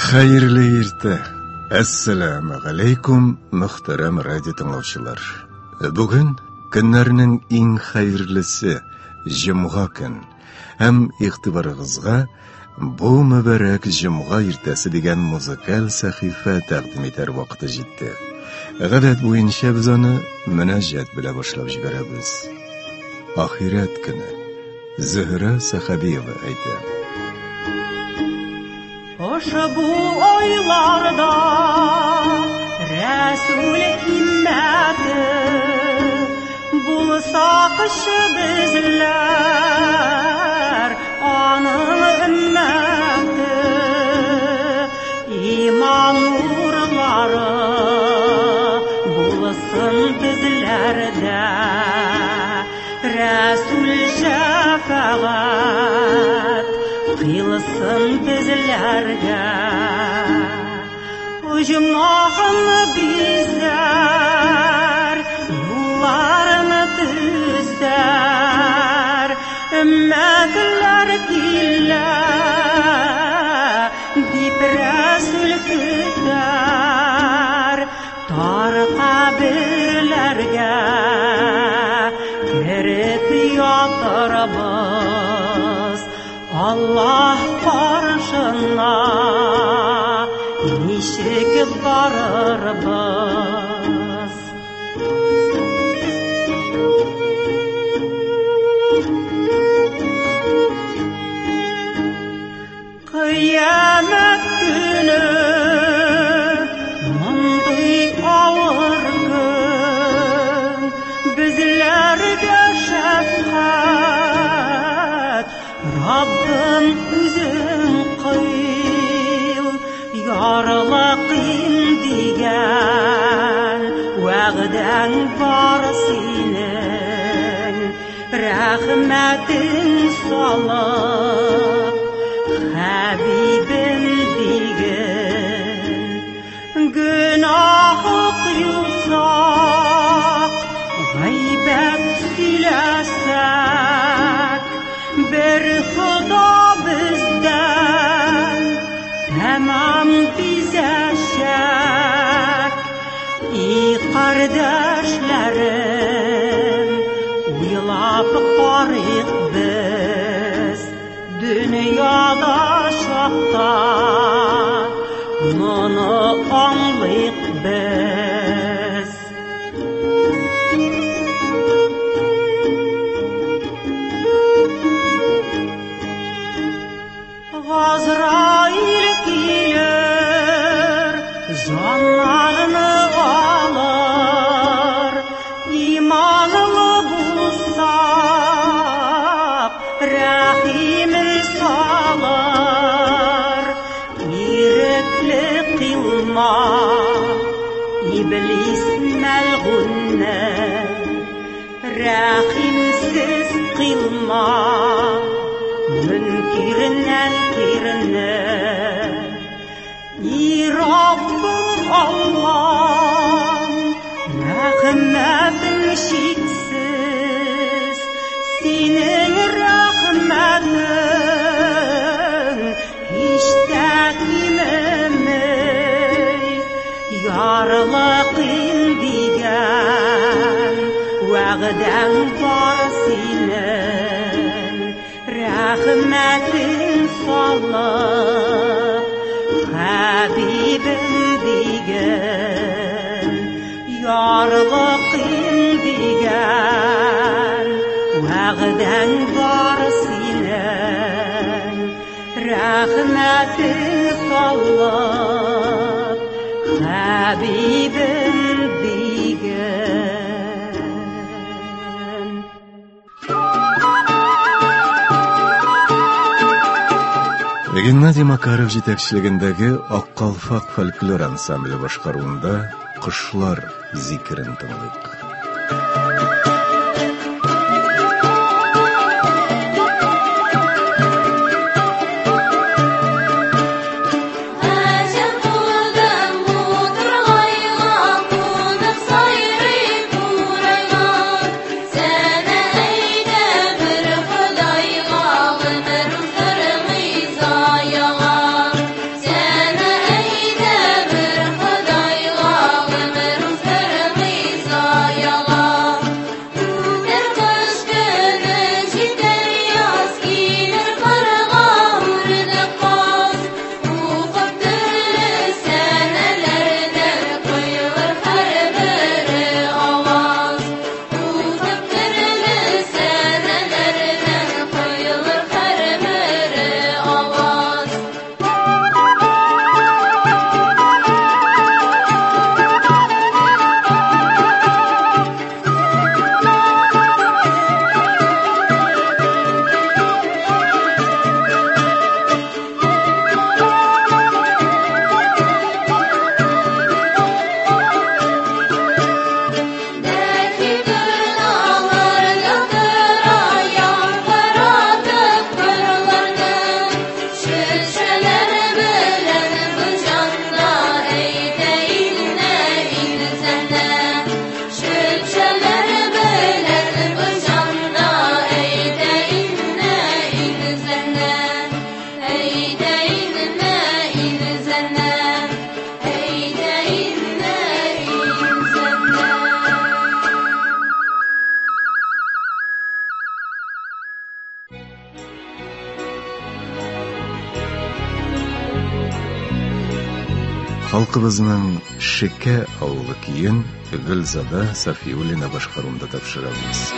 Xayrli erta. Assalomu alaykum muhtaram radio tinglovchilar. Bugun kunlarning eng xayrlisi Jum'a kun. Ham ig'tiboringizga bu muborak Jum'a ertasi degan muzikal sahifa taqdim etar vaqti yetdi. G'adat bo'yicha biz uni munajjat bilan boshlab yuboramiz. Oxirat kuni Zuhra Saxabiyeva aytadi. Oşabu oylarda Resul immeti bulsak bizler anın ümmeti iman nurları bulsun bizlerde Resul şefaat kılsın bizlerge Ucumağını bizler yollarını düzler ümmetler gille deyip Resul küter tar kabirlerge girip yatırabız Allah karşına nişik varırız. Kıyamet günü mındıy ağır gün bizlerge şefkat Rabbim üzün kıyıl yarlıqın digen Vəğdən var senin Rəhmətin salıb Habibim digen Günahı qıyılsaq G'aybət siləsək Bir Xudo bizden tamam bize şak Ey kardeşlerim uylap qarıyıq biz Dünyada şaqda bunu anlayıq biz Azrail gelir, canlarını alır, imanlı bulsak, rahimin salır, irekli kılma, iblis melğunne, rahimsiz kılma, münkirinden kirine Ey Rabbim Allah'ım rahmetin şeksiz Senin rahmetin hiç takimimi Yarlıqın digen Vəğdən var senin Rahmetin salıb Habibim digen Yarlıqın digen Vəğdən var senin Rahmetin salıb Habibim digen Геннадий Макаров жетекчилигиндеги Ак Калфак фольклор ансамблі башкаруунда Кышлар зикирин тыңлайык. Sen Halkımızın Şeke avlı kiyin Gülzada Safiyulina başkarunda tapşırabız.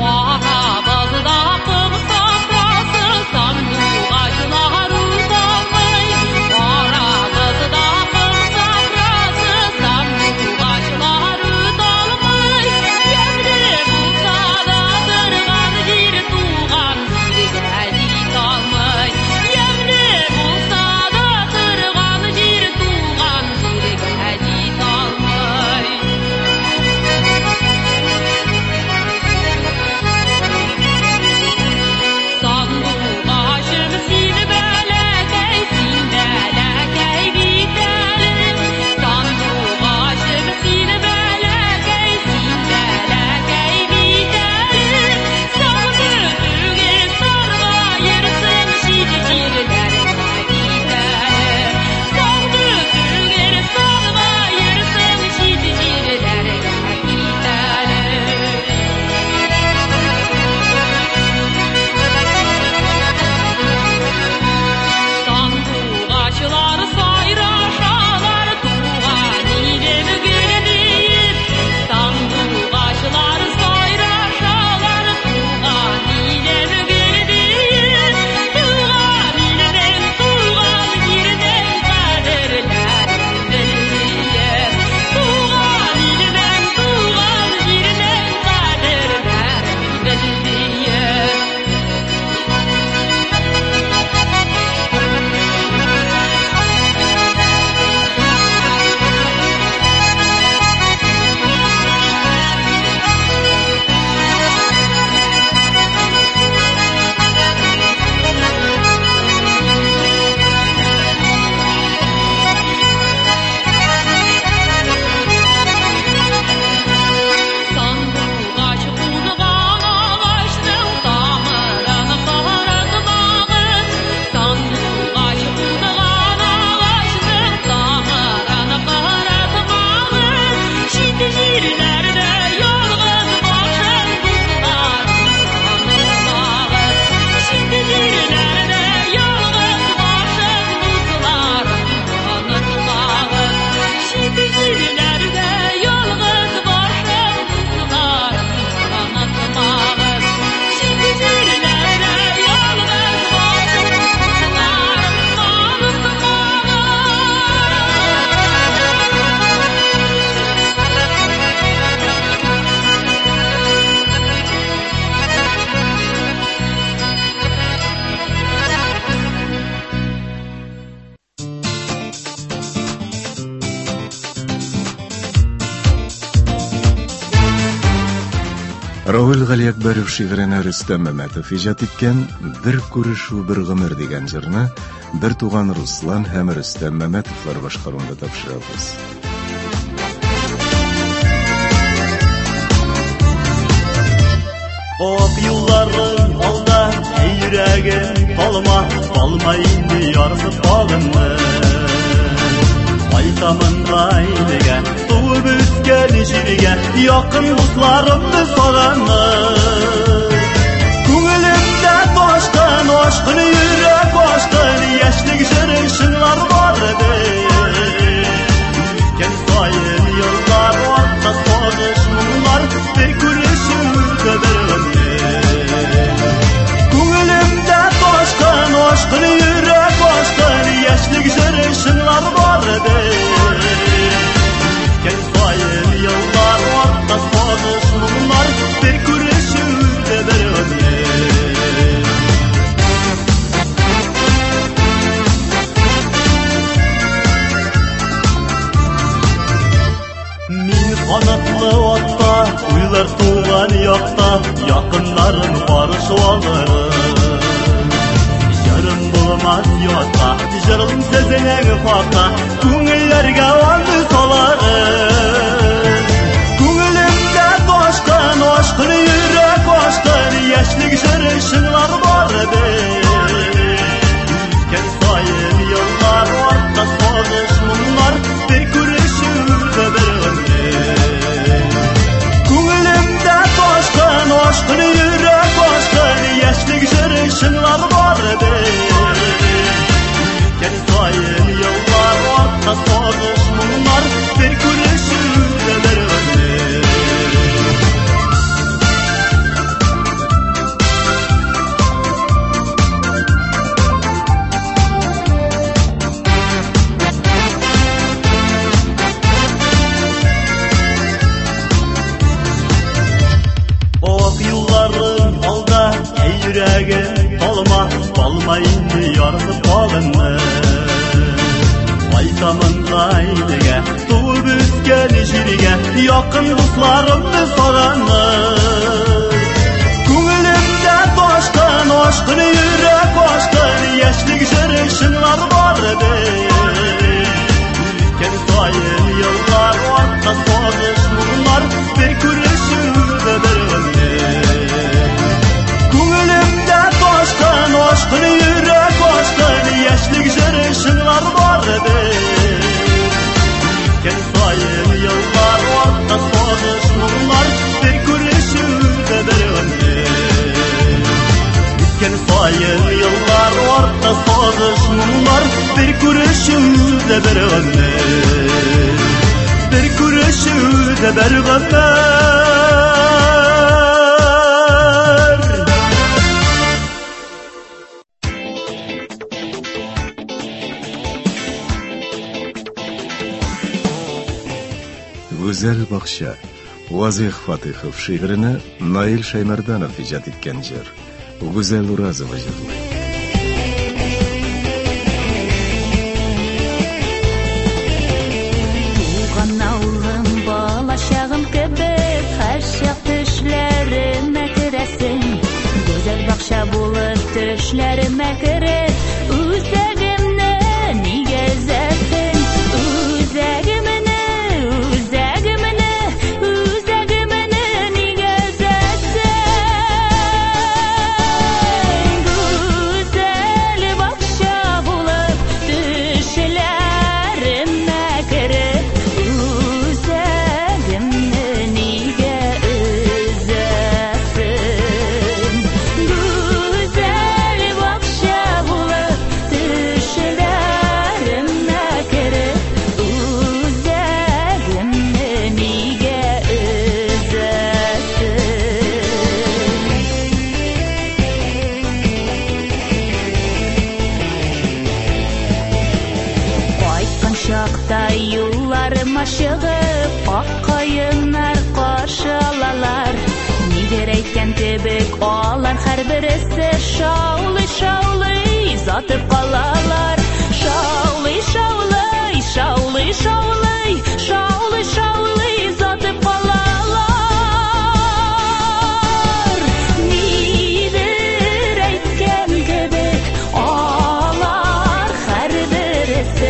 Равил Галиакбаров шигырына Рөстәм Мәмәтов иҗат иткән «Бер күрешү, бер гомер» дигән җырны бер туган Руслан һәм Рөстәм Мәмәтовлар башкаруында тапшырабыз. Ак юлларың алда, йөрәгем калма, калма инде ярсып калынны. Кайтамын гаиләгә, туып үскән җиргә, якын дусларымны сагынны. Күңелемдә ташкан ашкын йөрәк ашкын, яшьлек җырын шыңлар бар иде. Үткән саен еллар артта сагыш моңлар, бер күрешүдә бер күңелемдә ташкан ашкын йөрәк ашкын, яшьлек җырын шыңлар бар иде. Үткән саен еллар артта сагыш моңлар, бер күрешүдә бер Анатлы атта, уйлар туган якта, якыннарын барышу алырым. Җырым булмас ятта, җырым сезнең хакка, күңелләргә анды саларым. Күңелемдә ташкан ашкын йөрәк ашкын, яшьлек җыры шыңлар бар иде. Үткән саен еллар артта сагыш моңлар, бер күрешүдә бер Aşkın yürek aşkın, yaşlık җыры шыңлар бар иде. Үткән саен еллар артта сагыш Mayını yarıp kalınma Aytamın gaylege Doğup üsken jirge Yakın dostlarımı soranlar Köngülümde toşkın Oşkın yürek oşkın Yaşlık jırışınlar var Üsken sayın yıllar Orta soğuşmurlar Bir kürüşümde bir Köngülümde toşkın Oşkın yürek oşkın Yaşlık jırışınlar var Üsken sayın yıllar Orta soğuşmurlar Bir kürüşümde bir Üsken sayın yıllar Orta soğuşmurlar Bir kürüşümde bir Bir kürüşümde bir Güzel Bakşa Vazih Fatihov şiirini Nail Şaymardanov ijod etgan jir Güzel Urazova jırlaydi. Туған ауылым бала шағым кебек Харшақ түшлеріме кіресің Güzel бақша болып түшлеріме кіріп Үзәгімні неге әзәсің Үзәгімні неге әзәсің Güzel бақша болып түшлеріме кіріп Үзәгімні неге әзәсің Güzel бақша болып түшлеріме кіріп Үзәгімні неге Қайтқан шақта юлларыма шығып Ақ қайынар қаршы алалар Нигер әйткән кебек алар һәрбересе Шаулый-шаулый затып қалалар Шаулый-шаулый, шаулый-шаулый Шаулый-шаулый затып қалалар Нигер әйткән кебек алар һәрбересе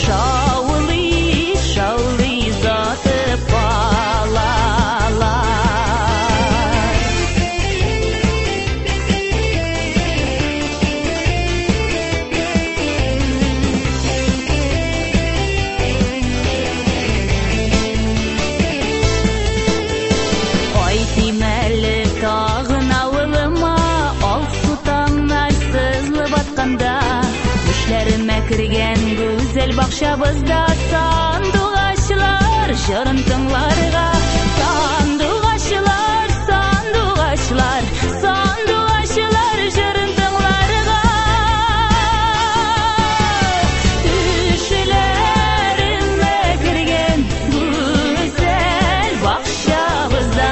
Шаулый-шаулый затып қалалар Кайтыйм әле тагын авылыма Алсу таңнар сызылып атканда Түшләремә кергән güzel бакчабызда Сандугачлар җырын тыңларга Сандугачлар, сандугачлар Сандугачлар җырын тыңларга Түшләремә кергән güzel бакчабызда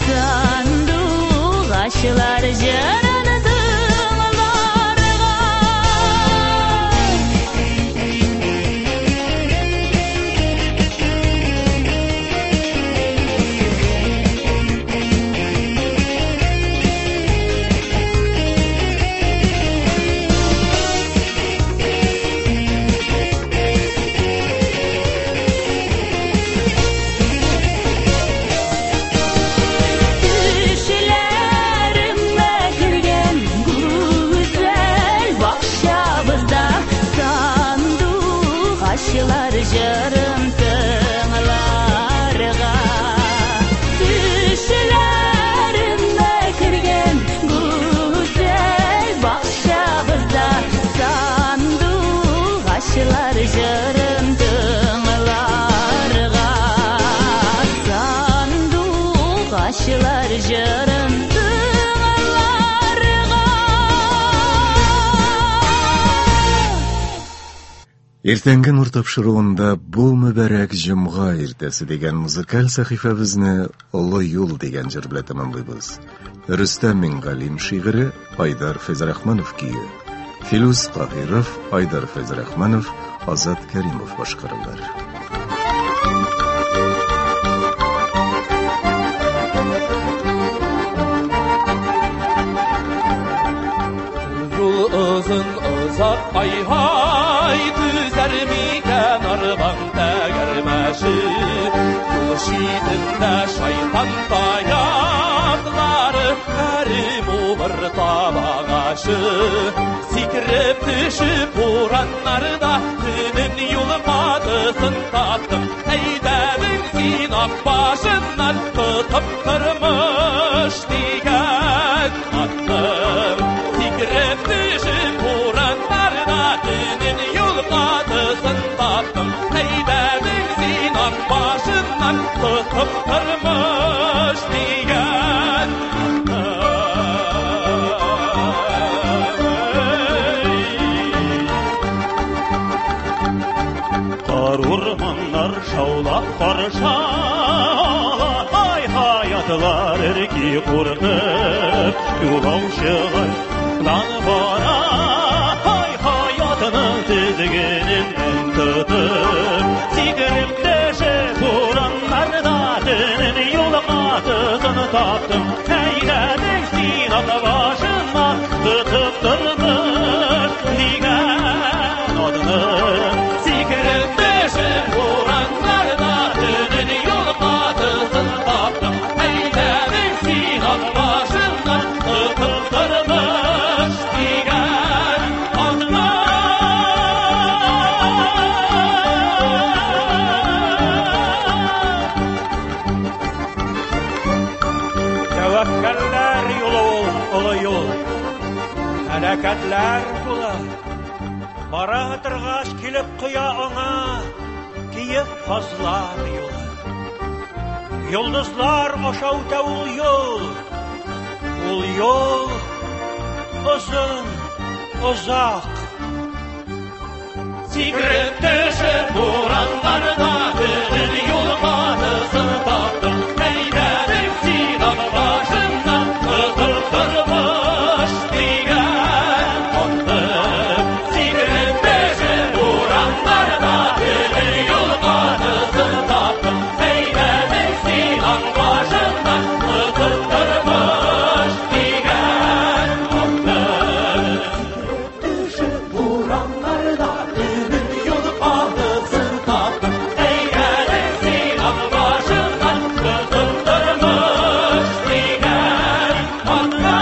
Сандугачлар җырын тыңларга Түшләремә кергән güzel бакчабызда Сандугачлар җырын тыңларга Түшләремә кергән güzel бакчабызда Сандугачлар җырын тыңларга Сандугачлар җырын Иртәнге нур тапшыруында бу мөбарәк җомга иртәсе дигән музыкаль сәхифәбезне Олы юл дигән җыр белән тәмамлыйбыз. Рөстәм Мингалим шигыре, Айдар Фәйзрахманов көе. Филус Кахиров, Айдар Фәзрахманов, Азат Кәримов башкаралар. Yol uzun uzak ay düzer miken arban tegermeşi Yol şiitinde şeytan dayakları Kerim olur tabağaşı Sikrip düşüp uğranlarda Tünün yolmadısın tattım Eydemin sinak başından Tutup kırmış diken attım Sikrip düşüp uğranlarda Tünün yolmadısın tattım Eydemin sinak başından Tutup kırmış diken Ormanlar şaulap karışalar Ay hayatlar erki kurtup Yulavşılar lan bana Ay hayatının tizgininden tutup Sigarip deşip uğranlarda Dünün yol atısını taptım Eyledik sinak başına Tutup durmuş digen adını Tevekkeller yolu ola yol Helaketler kula Bара тыргаш килеп куя аңа Киеп фазлан юлы Йолдызлар аша үтә ул йол Озын, озак Сикереп төшеп бураннарда Төнün юлмадысын таптым Әйдәдем синак башымнан Тотып тормыш дигән аттым Сикереп төшеп бураннарда Төнün юлмадысын таптым Әйдәдем синак башымнан Тотып тормыш дигән аттым Төшеп бураннарда Төнün юлмадысын таптым Әйдәдем синак башымнан Тотып тормыш дигән аттым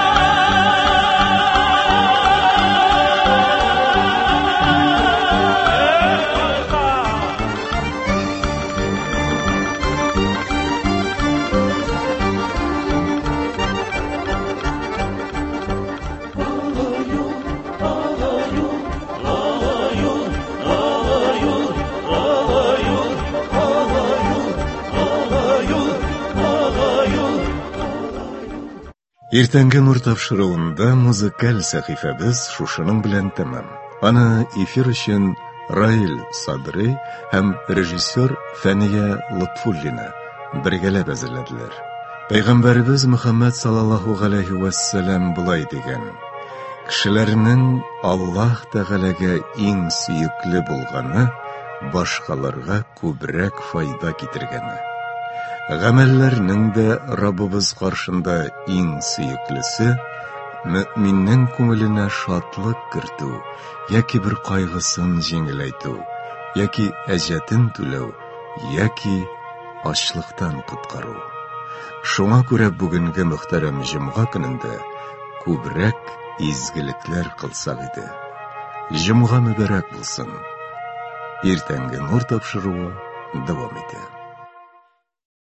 Иртәнге нур тапшыруында музыкаль сәхифәбез шушының белән тәмам. Аны эфир өчен Раил Садрый һәм режиссер Фәния Лутфуллина бергәләп әзерләделәр. Пәйгамбәрбез Мөхәммәд саллаллаһу галәйһи ва саллям булай дигән: Кешеләрнең Аллаһ Тәгаләгә иң сөекле булганы башкаларга күбрәк файда китергәне. Гамәлләрнең дә Раббыбыз каршында иң сөеклесе мөэминнең күңеленә шатлык кертү, яки бер кайгысын җиңеләйтү, яки әҗәтен түләү, яки ачлыктан коткару. Шуңа күрә бүгенге мөхтәрәм җомга көнендә күбрәк изгелекләр кылсак иде. Җомга мөбарәк булсын. Иртәнге нур тапшыруы дәвам итә.